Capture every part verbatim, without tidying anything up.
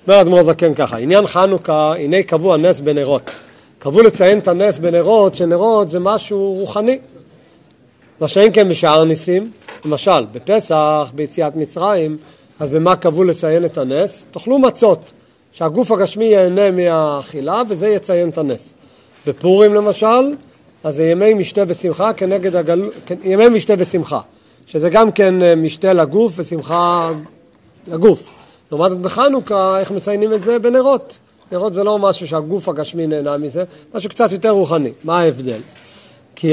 אומר אדמו"ר זקן ככה, עניין חנוכה, הנה קבעו הנס בנרות. קבעו לציין את הנס בנרות, שנרות זה משהו רוחני. מה שאין כן בשאר ניסים, למשל, בפסח, ביציאת מצרים, אז במה קבעו לציין את הנס? תאכלו מצות, שהגוף הגשמי ייהנה מהאכילה, וזה יציין את הנס. בפורים למשל, אז זה ימי משתה ושמחה כנגד הגל... ימי משתה ושמחה, שזה גם כן משתה לגוף ושמחה לגוף. לעומת זאת בחנוכה, איך מציינים את זה? בנרות. נרות זה לא משהו שהגוף הגשמי נהנה מזה, משהו קצת יותר רוחני. מה ההבדל? כי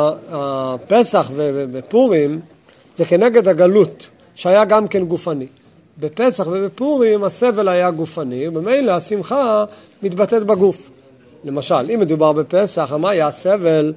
הפסח ובפורים זה כנגד הגלות, שהיה גם כן גופני. בפסח ובפורים הסבל היה גופני, ובמילא השמחה מתבטאת בגוף. למשל, אם מדובר בפסח, מה היה הסבל?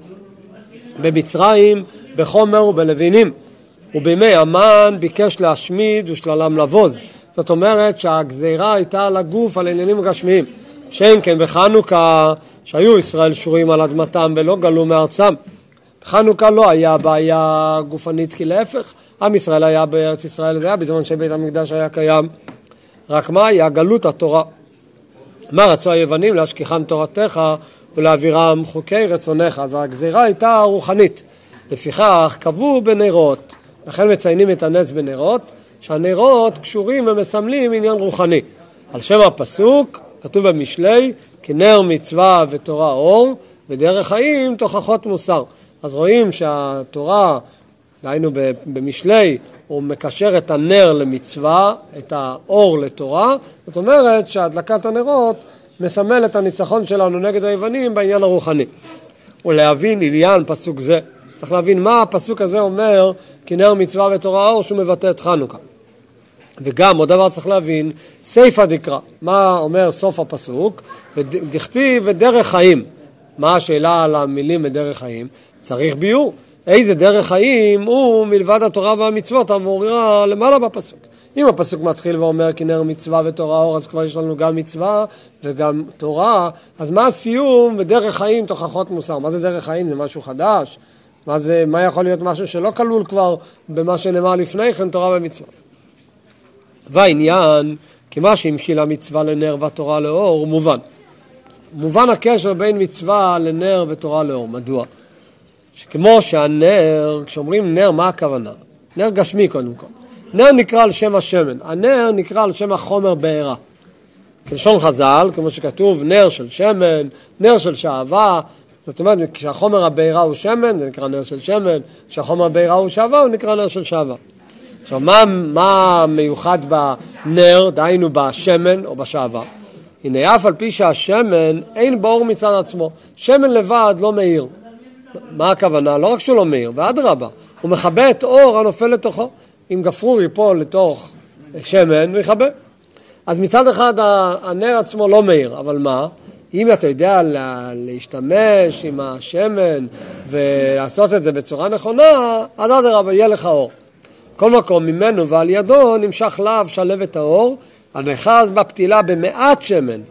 במצרים, בחומר ובלווינים. ובימי המן ביקש להשמיד ושללם לבוז. זאת אומרת שהגזירה הייתה על הגוף, על עניינים גשמיים. שאין כן בחנוכה, שהיו ישראל שורים על אדמתם ולא גלו מארצם. בחנוכה לא היה בעיה גופנית, כי להפך, עם ישראל היה בארץ ישראל, זה היה בזמן שבית המקדש היה קיים. רק מה היה? גלות התורה. מה רצו היוונים? להשכיחם תורתך ולהעבירם חוקי רצונך. אז הגזירה הייתה רוחנית. לפיכך קבעו בנרות. לכן מציינים את הנס בנרות, שהנרות קשורים ומסמלים עניין רוחני. על שם הפסוק כתוב במשלי, כי נר מצווה ותורה אור, ודרך חיים תוכחות מוסר. אז רואים שהתורה, דהיינו במשלי, הוא מקשר את הנר למצווה, את האור לתורה. זאת אומרת שהדלקת הנרות מסמל את הניצחון שלנו נגד היוונים בעניין הרוחני. ולהבין עניין פסוק זה, צריך להבין מה הפסוק הזה אומר, כי נר מצווה ותורה אור, שהוא מבטא את חנוכה. וגם עוד דבר צריך להבין, סייפא דקרא, מה אומר סוף הפסוק? ודכתיב ודרך חיים. מה השאלה על המילים בדרך חיים? צריך ביור. איזה דרך חיים הוא מלבד התורה והמצוות המורה למעלה בפסוק. אם הפסוק מתחיל ואומר כי נר מצווה ותורה אור, אז כבר יש לנו גם מצווה וגם תורה. אז מה הסיום? ודרך חיים תוכחות מוסר. מה זה דרך חיים? זה משהו חדש? מה זה, מה יכול להיות משהו שלא כלול כבר במה שנאמר לפני כן, תורה ומצוות? והעניין, כמה שהמשילה מצווה לנר והתורה לאור, מובן. מובן הקשר בין מצווה לנר ותורה לאור. מדוע? שכמו שהנר, כשאומרים נר, מה הכוונה? נר גשמי קודם כל. נר נקרא על שם השמן. הנר נקרא על שם החומר בעירה. כלשון חז"ל, כמו שכתוב, נר של שמן, נר של שעווה. זאת אומרת, כשהחומר הבעירה הוא שמן, זה נקרא נר של שמן. כשהחומר הבעירה הוא שעווה, הוא נקרא נר של שעווה. עכשיו, מה, מה מיוחד בנר, דהיינו בשמן או בשעווה? הנה, אף על פי שהשמן אין באור מצד עצמו. שמן לבד לא מאיר. מה הכוונה? לא רק שהוא לא מאיר, ואדרבה, הוא מכבה את אור הנופל לתוכו. אם גפרור ייפול לתוך שמן, הוא יכבה. אז מצד אחד הנר עצמו לא מאיר, אבל מה? אם אתה יודע להשתמש עם השמן ולעשות את זה בצורה נכונה, אז אדרבה, יהיה לך אור. כל מקום ממנו ועל ידו נמשך לאו שלבת האור, הנאחז בפתילה במעט שמן,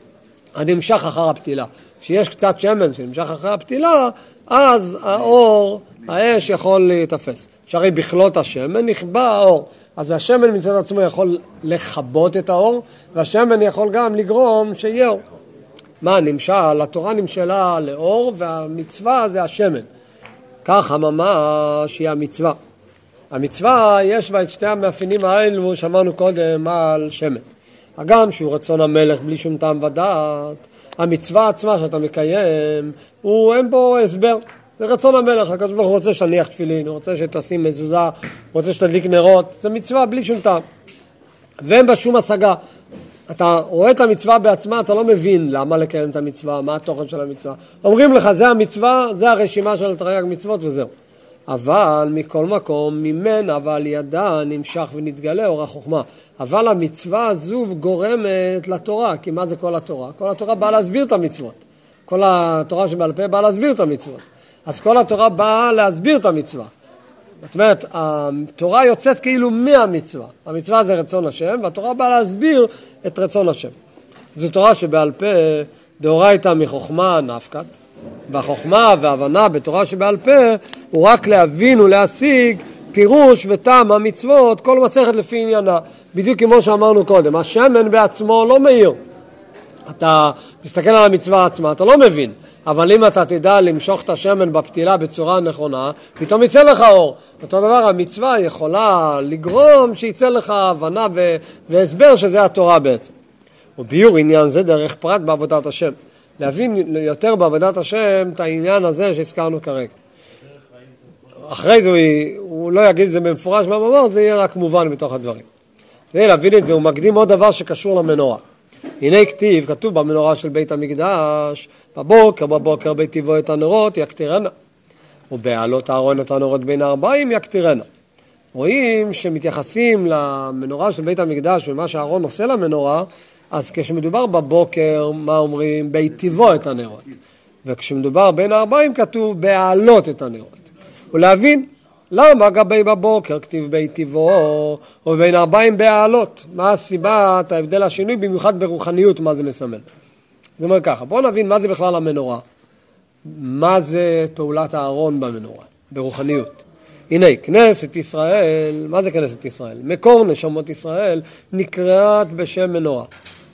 הנמשך אחר הפתילה. כשיש קצת שמן שנמשך אחר הפתילה, אז האור, האש יכול להתאפס. שהרי בכלות השמן נכבה האור. אז השמן מצד עצמו יכול לחבות את האור, והשמן יכול גם לגרום שיהיה אור. מה נמשל? התורה נמשלה לאור, והמצווה זה השמן. ככה ממש היא המצווה. המצווה יש בה את שתי המאפיינים האלו שאמרנו קודם על שמן. הגם שהוא רצון המלך בלי שום טעם ודעת, המצווה עצמה שאתה מקיים, הוא אין בו הסבר. זה רצון המלך, הקדוש ברוך הוא רוצה שתניח תפילין, הוא רוצה שתשים מזוזה, הוא רוצה שתדליק נרות, זה מצווה בלי שום טעם. ואין בה שום השגה. אתה רואה את המצווה בעצמה, אתה לא מבין למה לקיים את המצווה, מה התוכן של המצווה. אומרים לך, זה המצווה, זה הרשימה של תרי"ג מצוות וזהו. אבל מכל מקום, ממנה ועל ידה נמשך ונתגלה אור החוכמה. אבל המצווה הזו גורמת לתורה, כי מה זה כל התורה? כל התורה באה להסביר את המצוות. כל התורה שבעל פה באה להסביר את המצוות. אז כל התורה באה להסביר את המצווה. זאת אומרת, התורה יוצאת כאילו מהמצווה. המצווה זה רצון השם, והתורה באה להסביר את רצון השם. זו תורה שבעל פה דאורייתא מחוכמה נפקת, והחוכמה וההבנה בתורה שבעל פה הוא רק להבין ולהשיג פירוש וטעם המצוות, כל מסכת לפי עניינה. בדיוק כמו שאמרנו קודם, השמן בעצמו לא מאיר. אתה מסתכל על המצווה עצמה, אתה לא מבין. אבל אם אתה תדע למשוך את השמן בפתילה בצורה נכונה, פתאום יצא לך אור. אותו דבר, המצווה יכולה לגרום שיצא לך הבנה ו- והסבר שזה התורה בעצם. וביור עניין זה דרך פרט בעבודת השם. להבין יותר בעבודת השם את העניין הזה שהזכרנו כרגע. אחרי זה הוא, הוא לא יגיד את זה במפורש במאמר, זה יהיה רק מובן מתוך הדברים. כדי להבין את זה, הוא מקדים עוד דבר שקשור למנורה. הנה כתיב, כתוב במנורה של בית המקדש, בבוקר, בבוקר ביתיבו את הנרות יקטירנה, ובעלות הארון את הנרות בין הארבעים יקטירנה. רואים שמתייחסים למנורה של בית המקדש ומה שהארון עושה למנורה, אז כשמדובר בבוקר, מה אומרים? ביתיבו את הנרות. וכשמדובר בין הארבעים כתוב בעלות את הנרות. ולהבין למה גבי בבוקר כתיב ביתיבו או בין ארבעים בעלות. מה הסיבה, את ההבדל השינוי, במיוחד ברוחניות, מה זה מסמל. זאת אומרת ככה, בואו נבין מה זה בכלל המנורה. מה זה פעולת הארון במנורה, ברוחניות. הנה, כנסת ישראל, מה זה כנסת ישראל? מקור נשמות ישראל נקראת בשם מנורה.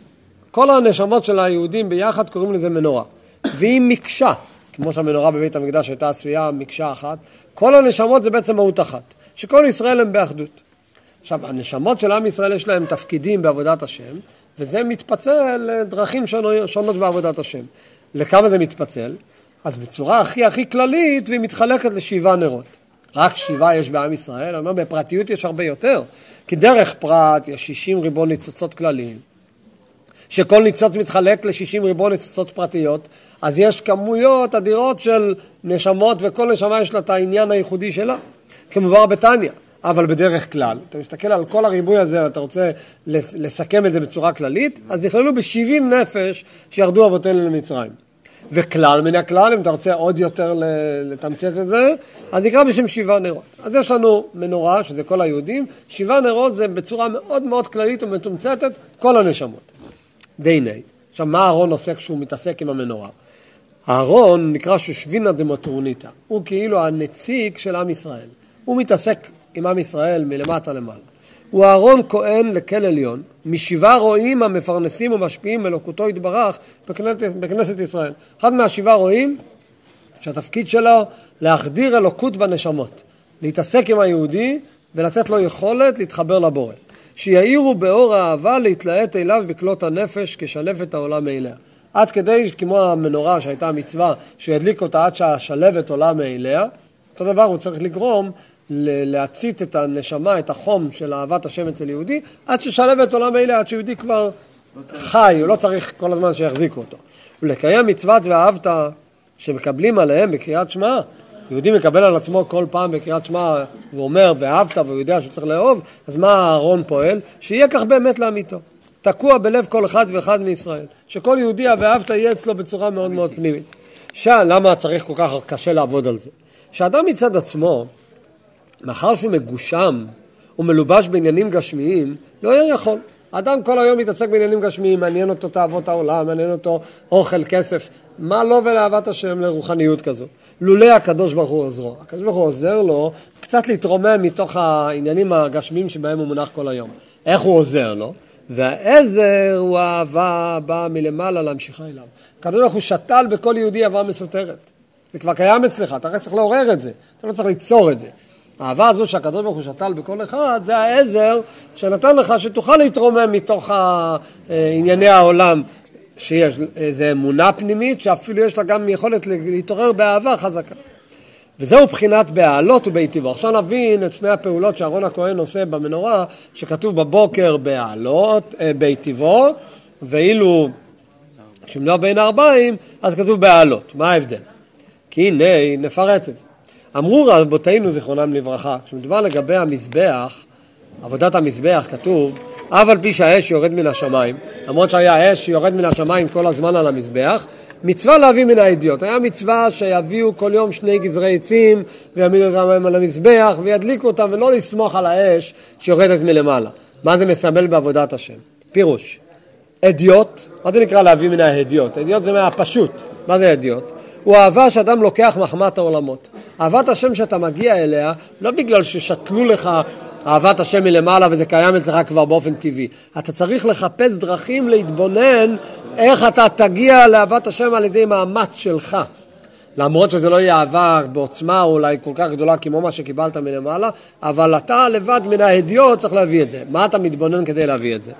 כל הנשמות של היהודים ביחד קוראים לזה מנורה. והיא מקשה, כמו שהמנורה בבית המקדש הייתה עשויה מקשה אחת, כל הנשמות זה בעצם מהות אחת, שכל ישראל הם באחדות. עכשיו, הנשמות של עם ישראל יש להם תפקידים בעבודת השם, וזה מתפצל לדרכים שונות בעבודת השם. לכמה זה מתפצל? אז בצורה הכי הכי כללית, והיא מתחלקת לשבעה נרות. רק שבעה יש בעם ישראל, אבל בפרטיות יש הרבה יותר. כי דרך פרט יש שישים ריבון ניצוצות כלליים, שכל ניצוץ מתחלק ל-שישים ריבון ניצוצות פרטיות, אז יש כמויות אדירות של נשמות, וכל נשמה יש לה את העניין הייחודי שלה, כמובן בתניא. אבל בדרך כלל, אתה מסתכל על כל הריבוי הזה, ואתה רוצה לסכם את זה בצורה כללית, אז נכללו ב-שבעים נפש שירדו אבותינו למצרים. וכלל מן הכלל, אם אתה רוצה עוד יותר לתמצת את זה, אז נקרא בשם שבעה נרות. אז יש לנו מנורה, שזה כל היהודים, שבעה נרות זה בצורה מאוד מאוד כללית ומתומצתת, כל הנשמות. דייני. עכשיו, מה הארון עושה כשהוא מתעסק עם המנורה? הארון נקרא שושבינה דמטרוניתא. הוא כאילו הנציג של עם ישראל. הוא מתעסק עם עם ישראל מלמטה למעלה. הוא הארון כהן לכל עליון, משבעה רועים המפרנסים ומשפיעים אלוקותו יתברך בכנסת, בכנסת ישראל. אחד מהשבעה רועים, שהתפקיד שלו להחדיר אלוקות בנשמות, להתעסק עם היהודי ולתת לו יכולת להתחבר לבורא. שיעירו באור האהבה להתלהט אליו בקלות הנפש כשלפת העולם מאליה. עד כדי, כמו המנורה שהייתה המצווה, שהוא ידליק אותה עד שהשלבת עולה מאליה, אותו דבר הוא צריך לגרום להצית את הנשמה, את החום של אהבת השם אצל יהודי, עד ששלבת עולה מאליה, עד שיהודי כבר חי, הוא לא צריך כל הזמן שיחזיקו אותו. ולקיים מצוות ואהבת שמקבלים עליהם בקריאת שמע, יהודי מקבל על עצמו כל פעם בקריאת שמע, הוא אומר ואהבת והוא יודע שהוא צריך לאהוב, אז מה הארון פועל? שיהיה כך באמת לאמיתו. תקוע בלב כל אחד ואחד מישראל. שכל יהודי ואהבת יהיה אצלו בצורה מאוד מאוד פנימית. שאל, למה צריך כל כך קשה לעבוד על זה? שאדם מצד עצמו, מאחר שהוא מגושם ומלובש בעניינים גשמיים, לא יהיה יכול. האדם כל היום מתעסק בעניינים גשמיים, מעניין אותו תאוות העולם, מעניין אותו אוכל, כסף. מה לא ולאהבת השם לרוחניות כזו? לולא הקדוש ברוך הוא עוזרו. הקדוש ברוך הוא עוזר לו קצת להתרומם מתוך העניינים הגשמיים שבהם הוא מונח כל היום. איך הוא עוזר לו? והעזר הוא האהבה הבאה מלמעלה להמשיכה אליו. הקדוש ברוך הוא שתל בכל יהודי אהבה מסותרת. זה כבר קיים אצלך, אתה רק צריך לעורר את זה. אתה לא צריך ליצור את זה. האהבה הזו שהקדוש ברוך הוא שתל בכל אחד, זה העזר שנתן לך שתוכל להתרומם מתוך ענייני העולם, שיש איזו אמונה פנימית שאפילו יש לה גם יכולת להתעורר באהבה חזקה. וזהו בחינת בעלות וביתיבו. עכשיו נבין את שני הפעולות שאהרון הכהן עושה במנורה, שכתוב בבוקר בעלות, ביתיבו, ואילו כשמנוע בין הארבעים, אז כתוב בעלות. מה ההבדל? כי הנה נפרט את זה. אמרו רבותינו זיכרונם לברכה, כשמדובר לגבי המזבח, עבודת המזבח כתוב, אף על פי שהאש יורד מן השמיים, למרות שהיה אש שיורד מן השמיים כל הזמן על המזבח, מצווה להביא מן העדיות. היה מצווה שיביאו כל יום שני גזרי עצים, ויעמידו אותם על המזבח, וידליקו אותם, ולא לסמוך על האש שיורדת מלמעלה. מה זה מסמל בעבודת השם? פירוש. עדיות, מה זה נקרא להביא מן העדיות? עדיות זה מהפשוט. מה זה עדיות? הוא אהבה שאדם לוקח מחמת העולמות. אהבת השם שאתה מגיע אליה, לא בגלל ששתלו לך אהבת השם מלמעלה וזה קיים אצלך כבר באופן טבעי. אתה צריך לחפש דרכים להתבונן איך אתה תגיע לאהבת השם על ידי מאמץ שלך. למרות שזה לא יהיה אהבה בעוצמה אולי כל כך גדולה כמו מה שקיבלת מלמעלה, אבל אתה לבד מן ההדיוט צריך להביא את זה. מה אתה מתבונן כדי להביא את זה?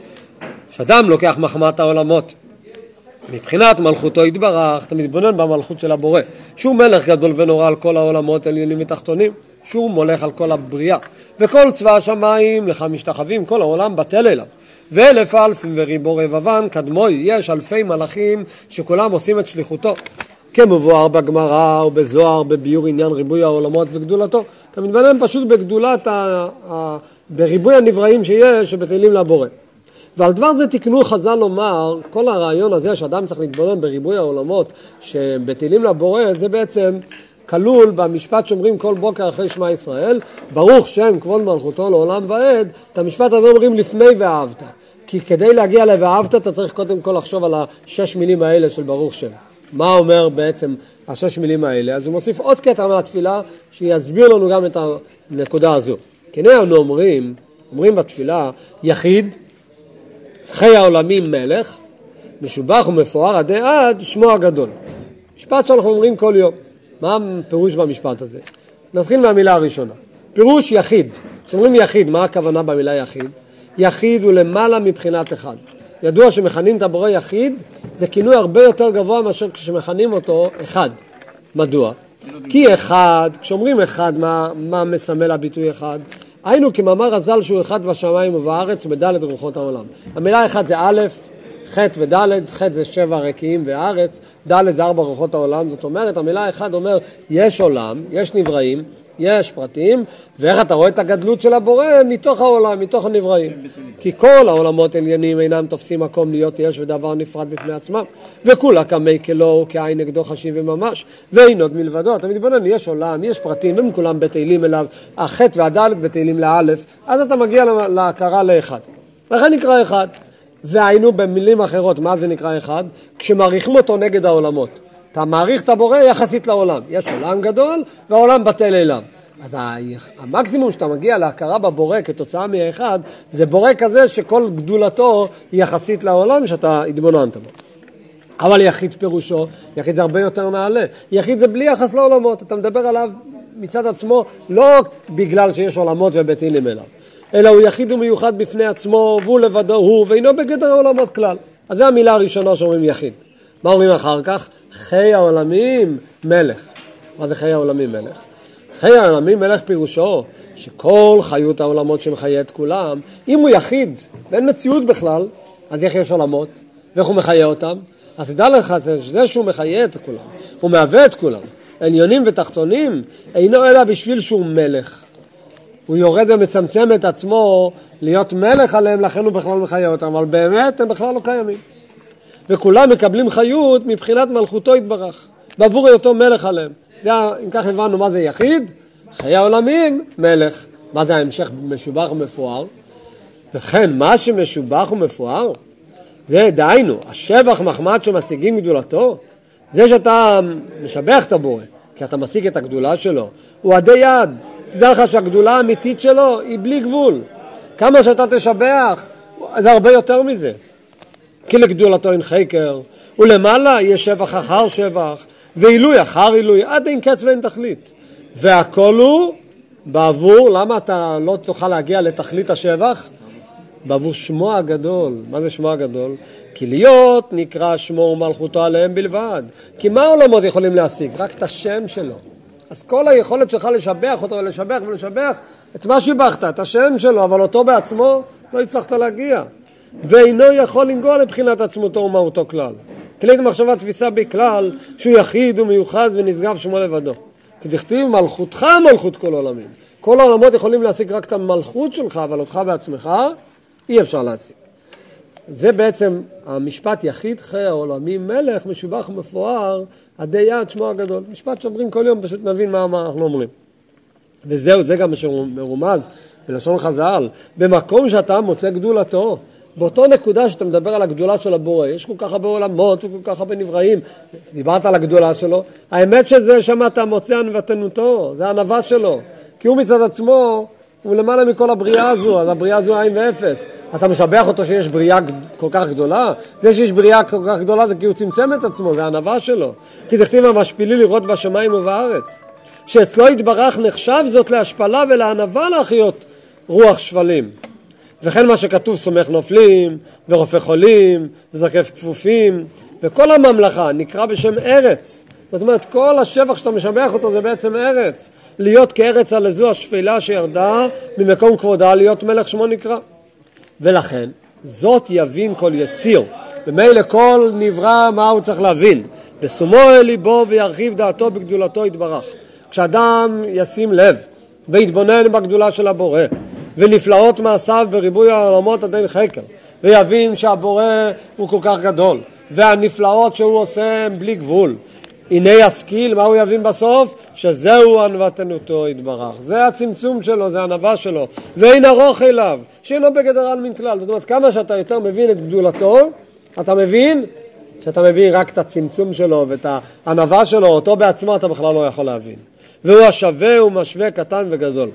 שאדם לוקח מחמת העולמות. מבחינת מלכותו יתברך, אתה מתבונן במלכות של הבורא. שהוא מלך גדול ונורא על כל העולמות עליונים ותחתונים. שהוא מולך על כל הבריאה. וכל צבא השמיים לך משתחווים, כל העולם בטל אליו. ואלף אלפים וריבו רבבן, קדמוי, יש אלפי מלאכים שכולם עושים את שליחותו. כמבואר בגמרא ובזוהר בביור עניין ריבוי העולמות וגדולתו. אתה מתבונן פשוט בגדולת, ה... ה... בריבוי הנבראים שיש שבטלים לבורא. ועל דבר זה תקנו חז"ל לומר, כל הרעיון הזה שאדם צריך להתבונן בריבוי העולמות שבטלים לבורא, זה בעצם כלול במשפט שאומרים כל בוקר אחרי שמע ישראל, ברוך שם כבוד מלכותו לעולם ועד. את המשפט הזה אומרים לפני ואהבת, כי כדי להגיע ל"ואהבת" אתה צריך קודם כל לחשוב על השש מילים האלה של ברוך שם. מה אומר בעצם השש מילים האלה? אז הוא מוסיף עוד קטע מהתפילה שיסביר לנו גם את הנקודה הזו. כנראה אנו אומרים, אומרים בתפילה, יחיד, חי העולמים מלך, משובח ומפואר עדי עד שמו הגדול. משפט שאנחנו אומרים כל יום. מה הפירוש במשפט הזה? נתחיל מהמילה הראשונה. פירוש יחיד. כשאומרים יחיד, מה הכוונה במילה יחיד? יחיד הוא למעלה מבחינת אחד. ידוע שמכנים את הבורא יחיד, זה כינוי הרבה יותר גבוה מאשר כשמכנים אותו אחד. מדוע? כי אחד, כשאומרים אחד, מה, מה מסמל הביטוי אחד? היינו כמאמר הזל שהוא אחד בשמיים ובארץ ובדלת רוחות העולם. המילה אחד זה א', ח' וד', ח' זה שבע רקיעים והארץ, ד' זה ארבע רוחות העולם. זאת אומרת, המילה אחד אומר, יש עולם, יש נבראים, יש פרטים, ואיך אתה רואה את הגדלות של הבורא מתוך העולם, מתוך הנבראים. כי כל העולמות עליונים אינם תופסים מקום להיות יש ודבר נפרד בפני עצמם, וכולה כמי כלו כעין נגדו חשיב וממש, ואין עוד מלבדו. אתה מתבונן, יש עולם, יש פרטים, הם כולם בתהילים אליו, החטא והדלת בתהילים לאלף, אז אתה מגיע להכרה לאחד. לכן נקרא אחד. והיינו במילים אחרות, מה זה נקרא אחד? כשמעריכים אותו נגד העולמות. אתה מעריך את הבורא יחסית לעולם. יש עולם גדול והעולם בטל אליו. אז המקסימום שאתה מגיע להכרה בבורא כתוצאה מאחד, זה בורא כזה שכל גדולתו היא יחסית לעולם שאתה התבוננת בו. אבל יחיד פירושו, יחיד זה הרבה יותר נעלה. יחיד זה בלי יחס לעולמות. אתה מדבר עליו מצד עצמו לא בגלל שיש עולמות ובטלים אליו, אלא הוא יחיד ומיוחד בפני עצמו, והוא לבדו הוא, ואינו בגדר העולמות כלל. אז זו המילה הראשונה שאומרים יחיד. מה אומרים אחר כך? חי העולמים מלך. מה זה חי העולמים מלך? חי העולמים מלך פירושו שכל חיות העולמות שמחיה את כולם, אם הוא יחיד ואין מציאות בכלל, אז איך יש עולמות? ואיך הוא מחיה אותם? אז תדע לך שזה שהוא מחיה את כולם, הוא מהווה את כולם, עליונים ותחתונים, אינו אלא בשביל שהוא מלך. הוא יורד ומצמצם את עצמו להיות מלך עליהם, לכן הוא בכלל מחיה אותם, אבל באמת הם בכלל לא קיימים. וכולם מקבלים חיות מבחינת מלכותו יתברך, בעבור היותו מלך עליהם. זה, אם כך הבנו מה זה יחיד, חיי העולמים, מלך. מה זה ההמשך? משובח ומפואר. וכן, מה שמשובח ומפואר, זה דהיינו, השבח מחמד שמשיגים גדולתו, זה שאתה משבח את הבורא, כי אתה משיג את הגדולה שלו, הוא עדי יד. תדע לך שהגדולה האמיתית שלו היא בלי גבול. כמה שאתה תשבח, זה הרבה יותר מזה. כי לגדולתו אין חקר, ולמעלה יש שבח אחר שבח, ועילוי אחר עילוי, עד אין קץ ואין תכלית. והכל הוא בעבור, למה אתה לא תוכל להגיע לתכלית השבח? בעבור שמו הגדול. מה זה שמו הגדול? כי להיות נקרא שמו ומלכותו עליהם בלבד. כי מה העולמות יכולים להשיג? רק את השם שלו. אז כל היכולת שלך לשבח אותו ולשבח ולשבח את מה שיבחת, את השם שלו, אבל אותו בעצמו לא הצלחת להגיע. ואינו יכול לנגוע לבחינת עצמותו ומהותו כלל. כלית מחשבה תפיסה בכלל שהוא יחיד ומיוחד ונשגב שמו לבדו. כי תכתיב מלכותך מלכות כל עולמים. כל העולמות יכולים להשיג רק את המלכות שלך, אבל אותך בעצמך אי אפשר להשיג. זה בעצם המשפט יחיד חי העולמים מלך משובח ומפואר עדי יד שמו הגדול. משפט שאומרים כל יום, פשוט נבין מה, מה אנחנו אומרים. וזהו, זה גם שמרומז בלשון חז"ל. במקום שאתה מוצא גדולתו, באותו נקודה שאתה מדבר על הגדולה של הבורא, יש כל כך הרבה עולמות וכל כך הרבה נבראים, דיברת על הגדולה שלו, האמת שזה שמעת מוצא ענוותנותו, זה הענווה שלו, כי הוא מצד עצמו, הוא למעלה מכל הבריאה הזו, אז הבריאה הזו עין ואפס. אתה משבח אותו שיש בריאה כל כך גדולה? זה שיש בריאה כל כך גדולה זה כי הוא צמצם את עצמו, זה הענווה שלו. כי תכתיב המשפילי לראות בשמיים ובארץ. שאצלו יתברך נחשב זאת להשפלה ולענווה להחיות רוח שפלים. וכן מה שכתוב סומך נופלים, ורופא חולים, וזקף כפופים, וכל הממלכה נקרא בשם ארץ. זאת אומרת, כל השבח שאתה משבח אותו זה בעצם ארץ. להיות כארץ על זו השפלה שירדה ממקום כבודה, להיות מלך שמו נקרא. ולכן, זאת יבין כל יציר. במילא כל נברא מה הוא צריך להבין. בשומו אל ליבו וירחיב דעתו בגדולתו יתברך. כשאדם ישים לב ויתבונן בגדולה של הבורא, ונפלאות מעשיו בריבוי העולמות עד אין חקר, ויבין שהבורא הוא כל כך גדול, והנפלאות שהוא עושה הם בלי גבול. הנה ישכיל, מה הוא יבין בסוף? שזהו ענוותנותו יתברך. זה הצמצום שלו, זה הענווה שלו. ואין ארוך אליו, שאינו בגדר על מן כלל. זאת אומרת, כמה שאתה יותר מבין את גדולתו, אתה מבין שאתה מבין רק את הצמצום שלו ואת הענווה שלו, אותו בעצמו אתה בכלל לא יכול להבין. והוא השווה, הוא משווה קטן וגדול.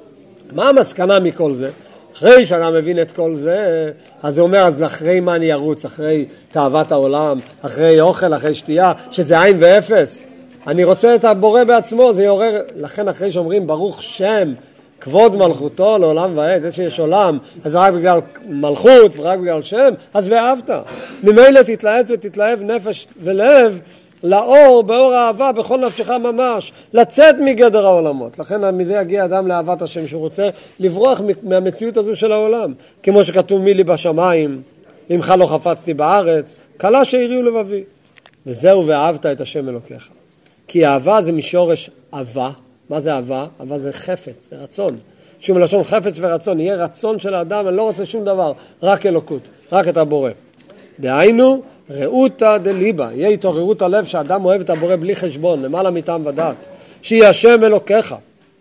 מה המסקנה מכל זה? אחרי שאתה מבין את כל זה, אז הוא אומר, אז אחרי מה אני ארוץ? אחרי תאוות העולם, אחרי אוכל, אחרי שתייה, שזה עין ואפס. אני רוצה את הבורא בעצמו, זה יעורר, לכן אחרי שאומרים, ברוך שם, כבוד מלכותו לעולם ועד, זה שיש עולם, אז רק בגלל מלכות ורק בגלל שם, אז ואהבת. ממילא תתלהט ותתלהב נפש ולב, לאור, באור האהבה, בכל נפשך ממש, לצאת מגדר העולמות. לכן מזה יגיע אדם לאהבת השם, שהוא רוצה לברוח מהמציאות הזו של העולם. כמו שכתוב מילי בשמיים, ממך לא חפצתי בארץ, קלה שהריעו לבבי. וזהו ואהבת את השם אלוקיך. כי אהבה זה משורש אהבה. מה זה אהבה? אהבה זה חפץ, זה רצון. שהוא מלשון חפץ ורצון, יהיה רצון של האדם, אני לא רוצה שום דבר, רק אלוקות, רק את הבורא. דהיינו, ראותה דליבה, יהיה התעוררות הלב שהאדם אוהב את הבורא בלי חשבון, למעלה מטעם ודעת, שיהיה השם אלוקיך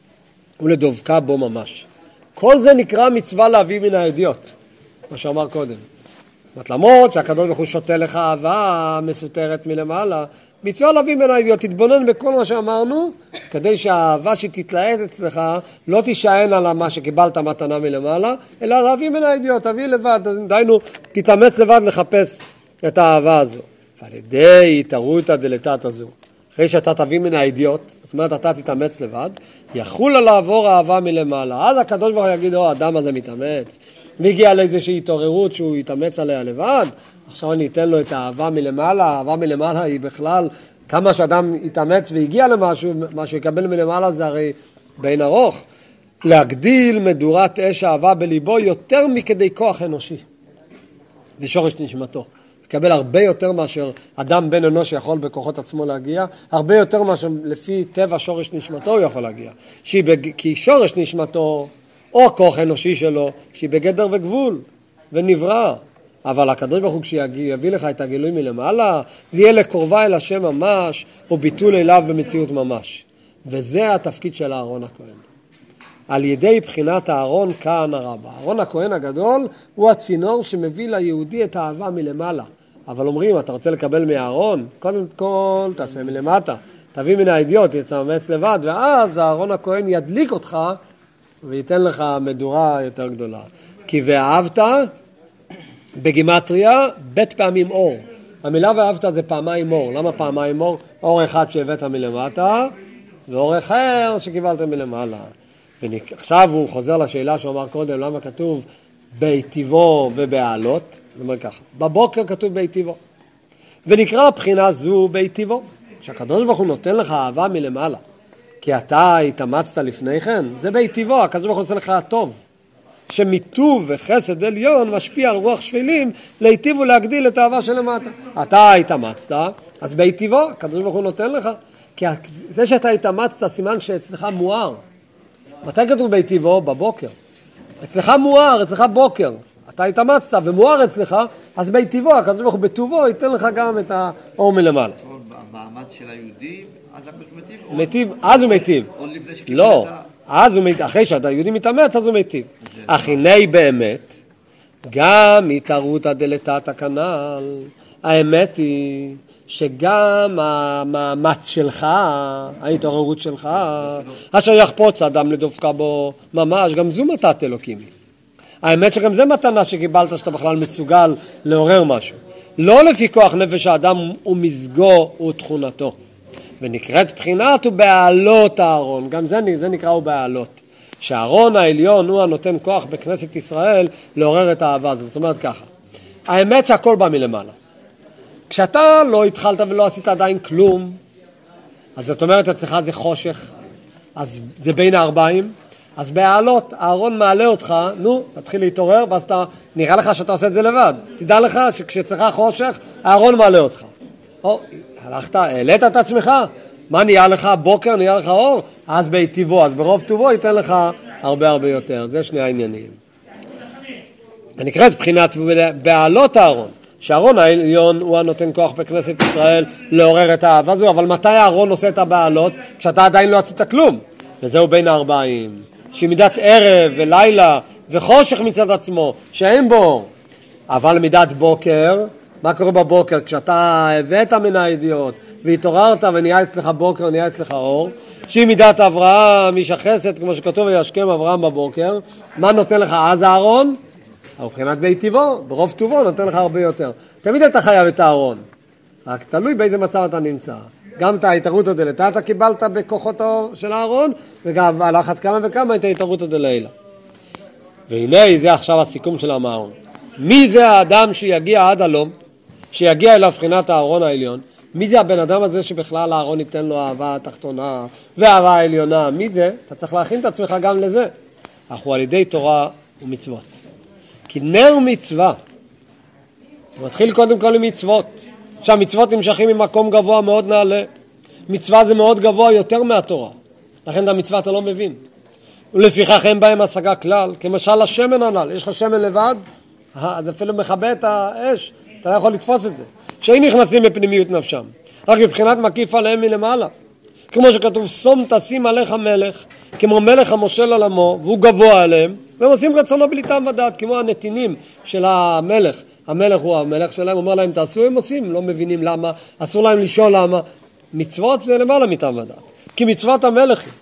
ולדבקה בו ממש. כל זה נקרא מצווה להביא מן הידיעות, מה שאמר קודם. למרות שהקדוש ברוך הוא שותה לך אהבה מסותרת מלמעלה, מצווה להביא מן הידיעות, תתבונן בכל מה שאמרנו, כדי שהאהבה שתתלהט אצלך לא תישען על מה שקיבלת מתנה מלמעלה, אלא להביא מן הידיעות, תביא לבד, דיינו, תתאמץ לבד לחפש את האהבה הזו. ועל ידי התערותא דלתתא הזו, אחרי שאתה תביא מן הידיעות, זאת אומרת אתה תתאמץ לבד, יחול עליו אור האהבה מלמעלה. אז הקדוש ברוך הוא יגיד, או, האדם הזה מתאמץ, והגיע לאיזושהי התעוררות שהוא יתאמץ עליה לבד, עכשיו אני אתן לו את האהבה מלמעלה. האהבה מלמעלה היא בכלל, כמה שאדם יתאמץ והגיע למשהו, מה שיקבל מלמעלה זה הרי בין ארוך. להגדיל מדורת אש האהבה בליבו יותר מכדי כוח אנושי ושורש נשמתו. יקבל הרבה יותר מאשר אדם בן אנוש יכול בכוחות עצמו להגיע, הרבה יותר מאשר לפי טבע שורש נשמתו הוא יכול להגיע. בג... כי שורש נשמתו, או הכוח האנושי שלו, שהיא בגדר וגבול ונברא. אבל הקדוש ברוך הוא כשיביא לך את הגילוי מלמעלה, זה יהיה לקרובה אל השם ממש, או ביטול אליו במציאות ממש. וזה התפקיד של אהרון הכהן. על ידי בחינת הארון כהן הרבה. אהרון הכהן הגדול הוא הצינור שמביא ליהודי את האהבה מלמעלה. אבל אומרים, אתה רוצה לקבל מהארון? קודם כל תעשה מלמטה. תביא מן הידיעות, תתאמץ לבד, ואז אהרון הכהן ידליק אותך וייתן לך מדורה יותר גדולה. כי ואהבת בגימטריה בית פעמים אור. המילה ואהבת זה פעמיים אור. למה פעמיים אור? אור אחד שהבאת מלמטה, ואור אחר שקיבלת מלמעלה. ועכשיו הוא חוזר לשאלה שהוא אמר קודם, למה כתוב ביטיבו ובעלות? הוא אומר ככה, בבוקר כתוב ביטיבו. ונקרא בחינה זו ביטיבו, שהקדוש ברוך הוא נותן לך אהבה מלמעלה. כי אתה התאמצת לפני כן, זה ביטיבו, הקדוש ברוך הוא עושה לך טוב. שמיטוב וחסד עליון משפיע על רוח שפלים, להיטיב ולהגדיל את האהבה שלמטה. אתה התאמצת, אז ביטיבו, הקדוש ברוך הוא נותן לך. כי זה שאתה התאמצת, סימן שאצלך מואר. מתי כתוב ביטיבו? בבוקר. אצלך מואר, אצלך בוקר. אתה התאמצת ומואר אצלך, אז ביטיבו, הקדוש ברוך הוא בטובו, ייתן לך גם את האור מלמעלה. במעמד של היהודי, אז הקדוש מטיב? מטיב, אז הוא מטיב. עוד לפני שקיבל לא, את ה... אז הוא מטיב, אחרי שאתה יהודי מתאמץ, אז הוא מטיב. אך הנה באמת, גם התערותא דלתתא כנ"ל, האמת היא שגם המאמץ שלך, ההתעוררות שלך, אשר יחפוץ אדם לדבקה בו ממש, גם זו מתת אלוקים. האמת שגם זה מתנה שקיבלת שאתה בכלל מסוגל לעורר משהו. לא לפי כוח נפש האדם ומזגו ותכונתו. ונקראת בחינת ובעלות הארון, גם זה, זה נקרא ובעלות. שהארון העליון הוא הנותן כוח בכנסת ישראל לעורר את האהבה הזאת. זאת אומרת ככה, האמת שהכל בא מלמעלה. כשאתה לא התחלת ולא עשית עדיין כלום, אז זאת אומרת אצלך זה חושך, אז זה בין הארבעים, אז בעלות, הארון מעלה אותך, נו, תתחיל להתעורר, ואז אתה, נראה לך שאתה עושה את זה לבד. תדע לך שכשאצלך חושך, הארון מעלה אותך. או, הלכת, העלית את עצמך, מה נהיה לך? בוקר נהיה לך אור? אז בעטיבו, אז ברוב טובו ייתן לך הרבה הרבה יותר. זה שני העניינים. נקראת בחינת בעלות הארון. שהארון העליון הוא הנותן כוח בכנסת ישראל לעורר את האהבה הזו, אבל מתי הארון עושה את הבעלות? כשאתה עדיין לא עשית כלום. וזהו בין הארבעים. שמידת ערב ולילה וחושך מצד עצמו, שאין בו אור. אבל מידת בוקר, מה קורה בבוקר? כשאתה הבאת מן הידיעות והתעוררת ונהיה אצלך בוקר ונהיה אצלך אור, שהיא מידת אברהם, איש החסד, כמו שכתוב וישכם אברהם בבוקר, מה נותן לך אז הארון? מבחינת ביטיבו, ברוב טובו נותן לך הרבה יותר. תמיד אתה חייב את הארון, רק תלוי באיזה מצב אתה נמצא. גם את ההתערותא דלתתא קיבלת בכוחותו של הארון, וגם על אחת כמה וכמה את ההתערותא דלעילא. והנה זה עכשיו הסיכום של המאמר. מי זה האדם שיגיע עד הלום, שיגיע אליו בחינת הארון העליון? מי זה הבן אדם הזה שבכלל הארון ייתן לו אהבה התחתונה ואהבה העליונה? מי זה? אתה צריך להכין את עצמך גם לזה. אך הוא על ידי תורה ומצוות. כי נר מצווה, הוא מתחיל קודם כל עם מצוות. שהמצוות נמשכים ממקום גבוה מאוד נעלה. מצווה זה מאוד גבוה יותר מהתורה. לכן את המצווה אתה לא מבין. ולפיכך אין בהם השגה כלל. כמשל השמן הנ"ל, יש לך שמן לבד, אז אפילו מכבה את האש, אתה לא יכול לתפוס את זה. שאין נכנסים בפנימיות נפשם, רק מבחינת מקיף עליהם מלמעלה. כמו שכתוב, שום תשים עליך מלך, כמו מלך המושל על עמו, והוא גבוה עליהם, והם עושים רצונו בלי טעם ודעת, כמו הנתינים של המלך. המלך הוא המלך שלהם, אומר להם תעשו, הם עושים, לא מבינים למה, אסור להם לשאול למה. מצוות זה למעלה מטעם ודעת, כי מצוות המלך היא.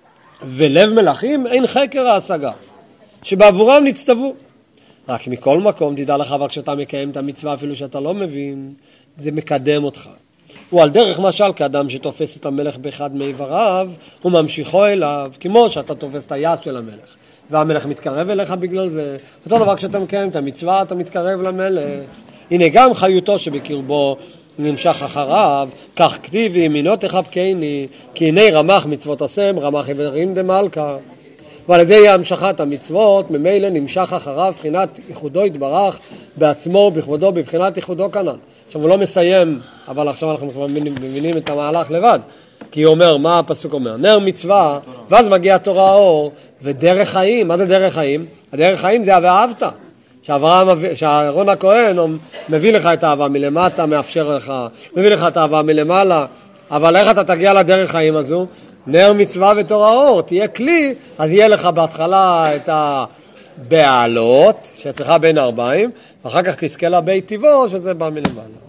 ולב מלכים אין חקר ההשגה, שבעבורם נצטוו. רק מכל מקום תדע לך, אבל כשאתה מקיים את המצווה אפילו שאתה לא מבין, זה מקדם אותך. הוא על דרך משל כאדם שתופס את המלך באחד מאיבריו, הוא ממשיכו אליו, כמו שאתה תופס את היד של המלך, והמלך מתקרב אליך בגלל זה. אותו דבר כשאתה מקיים את המצווה, אתה מתקרב למלך. הנה גם חיותו שבקרבו נמשך אחריו, כך כתיב ימינו תחבקני, כי הנה רמח מצוות השם, רמח עברים דמלכה. ועל ידי המשכת המצוות, ממילא נמשך אחריו בחינת ייחודו יתברך בעצמו, בכבודו, בבחינת ייחודו כנ"ל. עכשיו הוא לא מסיים, אבל עכשיו אנחנו כבר מבינים, מבינים את המהלך לבד. כי הוא אומר, מה הפסוק אומר? נר מצווה, ואז מגיע תורה האור, ודרך חיים. מה זה דרך חיים? הדרך חיים זה ואהבת. שהאהרון הכהן מביא לך את האהבה מלמטה, מאפשר לך, מביא לך את האהבה מלמעלה. אבל איך אתה תגיע לדרך חיים הזו? נר מצווה ותורה אור, תהיה כלי, אז יהיה לך בהתחלה את הבעלות, שאצלך בין ארבעים, ואחר כך תזכה לבית טבעו, שזה בא מלמעלה.